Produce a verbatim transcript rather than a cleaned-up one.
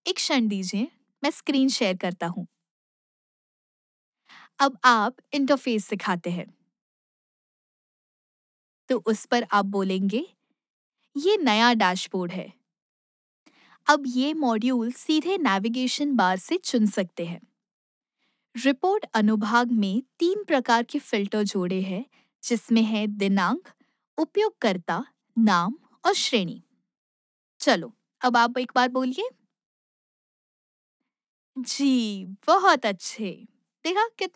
एक क्षण दीजिए, मैं स्क्रीन शेयर करता हूँ। अब आप इंटरफेस दिखाते हैं, तो उस पर आप बोलेंगे, ये नया डैशबोर्ड है। अब ये मॉड्यूल सीधे नेविगेशन बार से चुन सकते हैं। रिपोर्ट अनुभाग में तीन प्रकार के फिल्टर जोड़े हैं, जिसमें है दिनांक, उपयोगकर्ता, नाम और श्रेणी। चलो, अब आप एक बार बोलिए। जी, बहुत अच्छे। देखा कितना